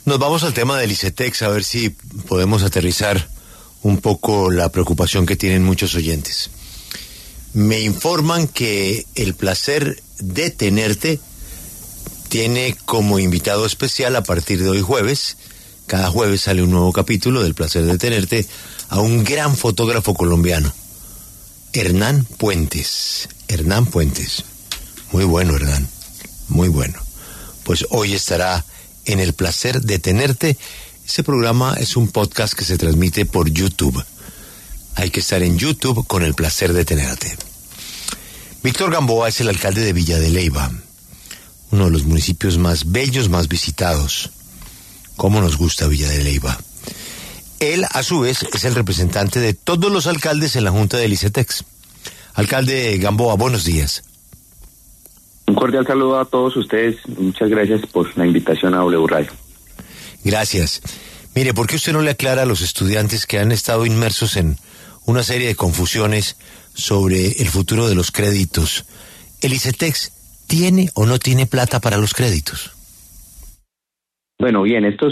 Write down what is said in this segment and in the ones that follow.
Nos vamos al tema del ICETEX, a ver si podemos aterrizar un poco la preocupación que tienen muchos oyentes. Me informan que El Placer de Tenerte tiene como invitado especial a partir de hoy jueves, cada jueves sale un nuevo capítulo del Placer de Tenerte, a un gran fotógrafo colombiano, Hernán Puentes. Hernán Puentes. Muy bueno, Hernán. Muy bueno. Pues hoy estará en El Placer de Tenerte. Ese programa es un podcast que se transmite por YouTube. Hay que estar en YouTube con El Placer de Tenerte. Víctor Gamboa es el alcalde de Villa de Leyva, uno de los municipios más bellos, más visitados. ¿Cómo nos gusta Villa de Leyva? Él, a su vez, es el representante de todos los alcaldes en la Junta del ICETEX. Alcalde Gamboa, buenos días. Un cordial saludo a todos ustedes. Muchas gracias por la invitación a W Radio. Gracias. Mire, ¿por qué usted no le aclara a los estudiantes que han estado inmersos en una serie de confusiones sobre el futuro de los créditos? ¿El ICETEX tiene o no tiene plata para los créditos? Bueno, bien, esto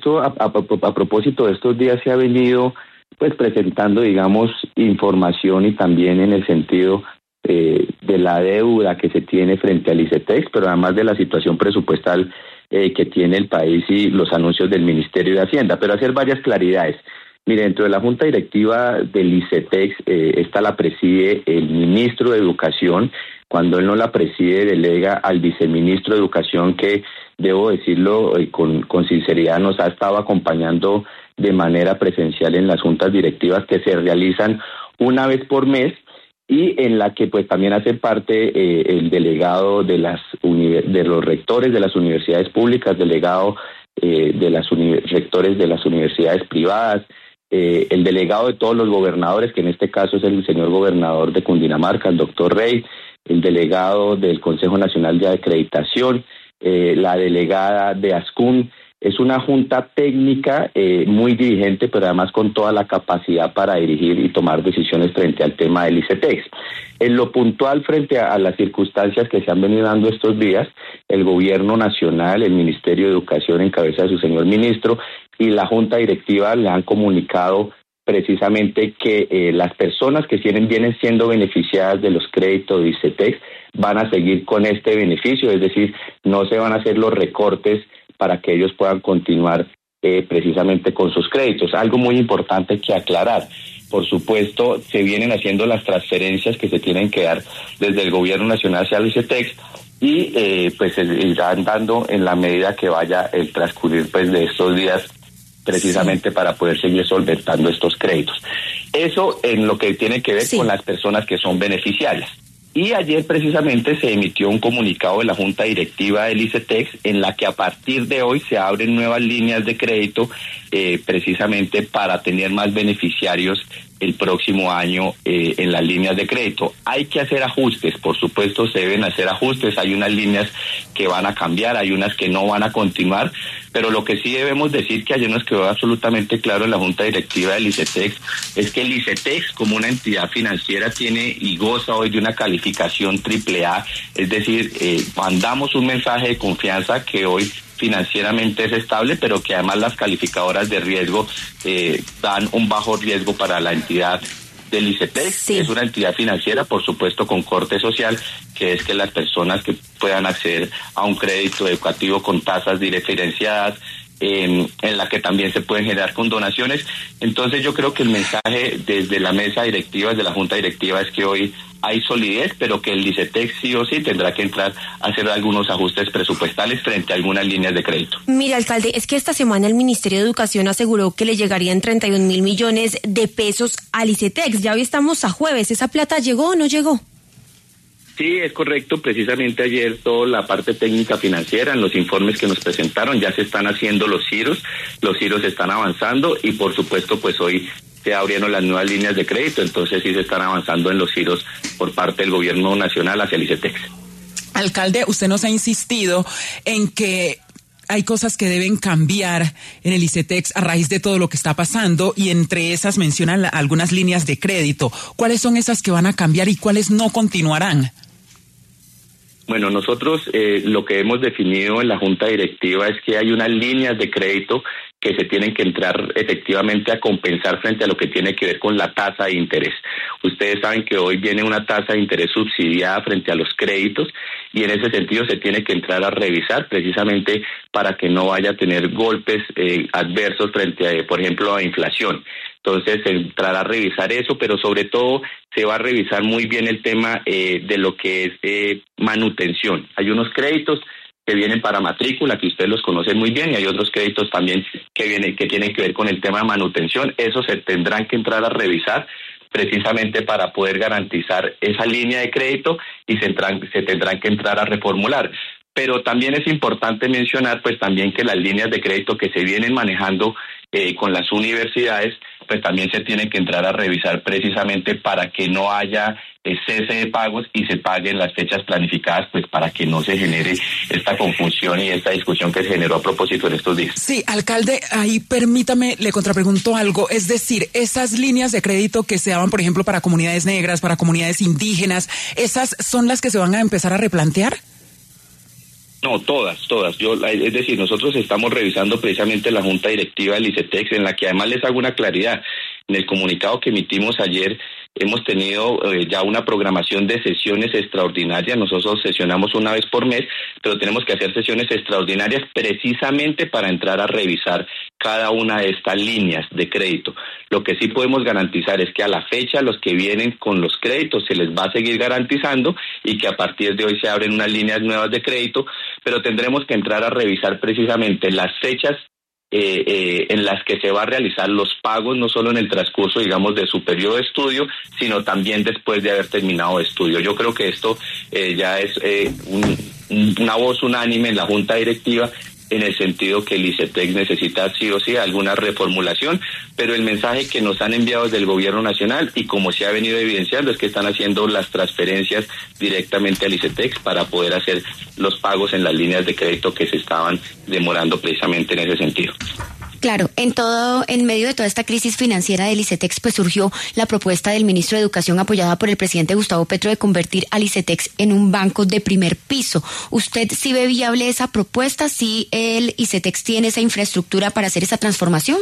a propósito de estos días se ha venido pues presentando, digamos, información y también en el sentido de la deuda que se tiene frente al ICETEX, pero además de la situación presupuestal que tiene el país y los anuncios del Ministerio de Hacienda, pero hacer varias claridades. Mire, dentro de la Junta Directiva del ICETEX, esta la preside el Ministro de Educación. Cuando él no la preside, delega al Viceministro de Educación, que, debo decirlo con sinceridad, nos ha estado acompañando de manera presencial en las juntas directivas que se realizan una vez por mes, y en la que pues también hace parte el delegado de los rectores de las universidades públicas, delegado de los rectores de las universidades privadas, el delegado de todos los gobernadores, que en este caso es el señor gobernador de Cundinamarca, el doctor Rey, el delegado del Consejo Nacional de Acreditación, la delegada de ASCUN. Es una junta técnica muy dirigente, pero además con toda la capacidad para dirigir y tomar decisiones frente al tema del ICETEX. En lo puntual, frente a las circunstancias que se han venido dando estos días, el Gobierno Nacional, el Ministerio de Educación en cabeza de su señor ministro y la Junta Directiva le han comunicado precisamente que las personas que vienen siendo beneficiadas de los créditos de ICETEX van a seguir con este beneficio, es decir, no se van a hacer los recortes para que ellos puedan continuar precisamente con sus créditos. Algo muy importante que aclarar. Por supuesto, se vienen haciendo las transferencias que se tienen que dar desde el Gobierno Nacional hacia el ICETEX y pues se irán dando en la medida que vaya el transcurrir pues de estos días, precisamente para poder seguir solventando estos créditos. Eso en lo que tiene que ver con las personas que son beneficiarias. Y ayer precisamente se emitió un comunicado de la Junta Directiva del ICETEX en la que a partir de hoy se abren nuevas líneas de crédito precisamente para tener más beneficiarios el próximo año en las líneas de crédito. Hay que hacer ajustes, por supuesto se deben hacer ajustes, hay unas líneas que van a cambiar, hay unas que no van a continuar, pero lo que sí debemos decir, que ayer nos quedó absolutamente claro en la Junta Directiva del ICETEX, es que el ICETEX como una entidad financiera tiene y goza hoy de una calificación AAA, es decir, mandamos un mensaje de confianza que hoy financieramente es estable, pero que además las calificadoras de riesgo dan un bajo riesgo para la entidad del ICETEX. Sí. Es una entidad financiera, por supuesto, con corte social, que es que las personas que puedan acceder a un crédito educativo con tasas diferenciadas, en la que también se pueden generar con donaciones. Entonces yo creo que el mensaje desde la mesa directiva, desde la Junta Directiva, es que hoy hay solidez, pero que el ICETEX sí o sí tendrá que entrar a hacer algunos ajustes presupuestales frente a algunas líneas de crédito. Mire, alcalde, es que esta semana el Ministerio de Educación aseguró que le llegarían 31.000 millones de pesos al ICETEX. Ya hoy estamos a jueves. ¿Esa plata llegó o no llegó? Sí, es correcto. Precisamente ayer toda la parte técnica financiera, en los informes que nos presentaron, ya se están haciendo los giros están avanzando y por supuesto pues hoy se abrieron las nuevas líneas de crédito, entonces sí se están avanzando en los giros por parte del Gobierno Nacional hacia el ICETEX. Alcalde, usted nos ha insistido en que hay cosas que deben cambiar en el ICETEX a raíz de todo lo que está pasando y entre esas mencionan algunas líneas de crédito. ¿Cuáles son esas que van a cambiar y cuáles no continuarán? Bueno, nosotros lo que hemos definido en la Junta Directiva es que hay unas líneas de crédito que se tienen que entrar efectivamente a compensar frente a lo que tiene que ver con la tasa de interés. Ustedes saben que hoy viene una tasa de interés subsidiada frente a los créditos y en ese sentido se tiene que entrar a revisar precisamente para que no vaya a tener golpes adversos frente a, por ejemplo, a inflación. Entonces, se entrará a revisar eso, pero sobre todo se va a revisar muy bien el tema de lo que es manutención. Hay unos créditos que vienen para matrícula, que ustedes los conocen muy bien, y hay otros créditos también que tienen que ver con el tema de manutención. Eso se tendrán que entrar a revisar precisamente para poder garantizar esa línea de crédito y se tendrán que entrar a reformular. Pero también es importante mencionar pues también que las líneas de crédito que se vienen manejando con las universidades pues también se tienen que entrar a revisar precisamente para que no haya cese de pagos y se paguen las fechas planificadas, pues para que no se genere esta confusión y esta discusión que se generó a propósito en estos días. Sí, alcalde, ahí permítame, le contrapregunto algo, es decir, esas líneas de crédito que se daban, por ejemplo, para comunidades negras, para comunidades indígenas, ¿esas son las que se van a empezar a replantear? No, todas. Es decir, nosotros estamos revisando precisamente la Junta Directiva del ICETEX, en la que además les hago una claridad. En el comunicado que emitimos ayer, hemos tenido ya una programación de sesiones extraordinarias. Nosotros sesionamos una vez por mes, pero tenemos que hacer sesiones extraordinarias precisamente para entrar a revisar cada una de estas líneas de crédito. Lo que sí podemos garantizar es que a la fecha los que vienen con los créditos se les va a seguir garantizando y que a partir de hoy se abren unas líneas nuevas de crédito, pero tendremos que entrar a revisar precisamente las fechas en las que se va a realizar los pagos, no solo en el transcurso, digamos, de su periodo de estudio, sino también después de haber terminado de estudio. Yo creo que esto ya es una voz unánime en la Junta Directiva, en el sentido que el ICETEX necesita sí o sí alguna reformulación, pero el mensaje que nos han enviado desde el Gobierno Nacional y como se ha venido evidenciando es que están haciendo las transferencias directamente al ICETEX para poder hacer los pagos en las líneas de crédito que se estaban demorando precisamente en ese sentido. Claro, en medio de toda esta crisis financiera del ICETEX, pues surgió la propuesta del ministro de Educación apoyada por el presidente Gustavo Petro de convertir al ICETEX en un banco de primer piso. ¿Usted sí ve viable esa propuesta? ¿Sí el ICETEX tiene esa infraestructura para hacer esa transformación?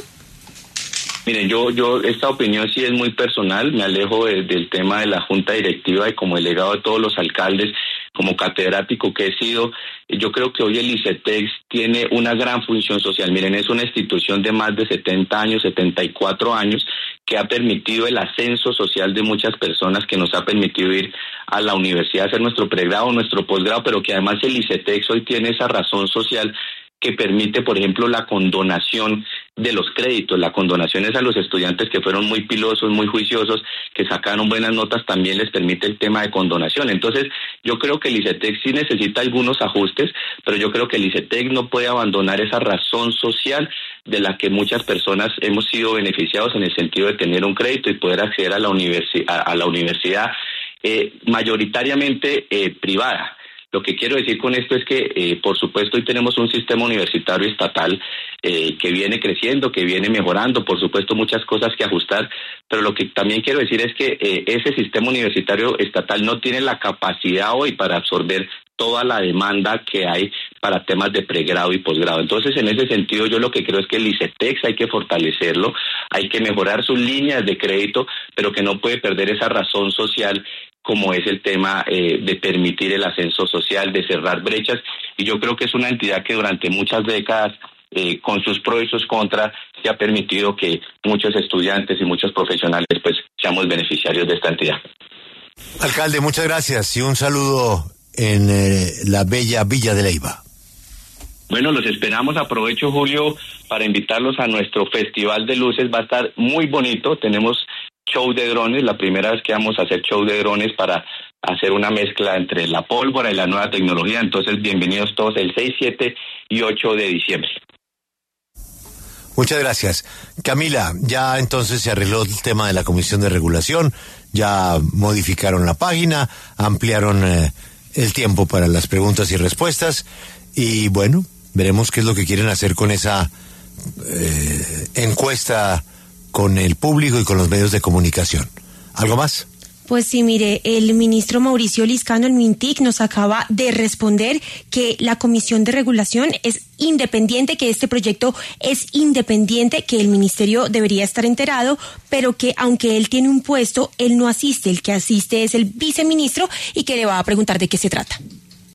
Miren, yo esta opinión sí es muy personal, me alejo del tema de la Junta Directiva y como delegado de todos los alcaldes, como catedrático que he sido, yo creo que hoy el ICETEX tiene una gran función social. Miren, es una institución de más de 70 años, 74 años, que ha permitido el ascenso social de muchas personas, que nos ha permitido ir a la universidad, hacer nuestro pregrado, nuestro posgrado, pero que además el ICETEX hoy tiene esa razón social que permite, por ejemplo, la condonación de los créditos. La condonación es a los estudiantes que fueron muy pilosos, muy juiciosos, que sacaron buenas notas, también les permite el tema de condonación. Entonces, yo creo que el ICETEX sí necesita algunos ajustes, pero yo creo que el ICETEX no puede abandonar esa razón social de la que muchas personas hemos sido beneficiados en el sentido de tener un crédito y poder acceder a la universidad mayoritariamente privada. Lo que quiero decir con esto es que, por supuesto, hoy tenemos un sistema universitario estatal que viene creciendo, que viene mejorando, por supuesto, muchas cosas que ajustar, pero lo que también quiero decir es que ese sistema universitario estatal no tiene la capacidad hoy para absorber toda la demanda que hay para temas de pregrado y posgrado. Entonces, en ese sentido, yo lo que creo es que el ICETEX hay que fortalecerlo, hay que mejorar sus líneas de crédito, pero que no puede perder esa razón social como es el tema de permitir el ascenso social, de cerrar brechas, y yo creo que es una entidad que durante muchas décadas, con sus pros y sus contras, se ha permitido que muchos estudiantes y muchos profesionales pues seamos beneficiarios de esta entidad. Alcalde, muchas gracias y un saludo en la bella Villa de Leyva. Bueno, los esperamos. Aprovecho, Julio, para invitarlos a nuestro Festival de Luces. Va a estar muy bonito. Tenemos show de drones, la primera vez que vamos a hacer show de drones para hacer una mezcla entre la pólvora y la nueva tecnología. Entonces, bienvenidos todos el 6, 7 y 8 de diciembre. Muchas gracias. Camila, ya entonces se arregló el tema de la Comisión de Regulación, ya modificaron la página, ampliaron el tiempo para las preguntas y respuestas y bueno, veremos qué es lo que quieren hacer con esa encuesta con el público y con los medios de comunicación. ¿Algo más? Pues sí, mire, el ministro Mauricio Liscano, el MINTIC, nos acaba de responder que la Comisión de Regulación es independiente, que este proyecto es independiente, que el ministerio debería estar enterado, pero que aunque él tiene un puesto, él no asiste, el que asiste es el viceministro y que le va a preguntar de qué se trata.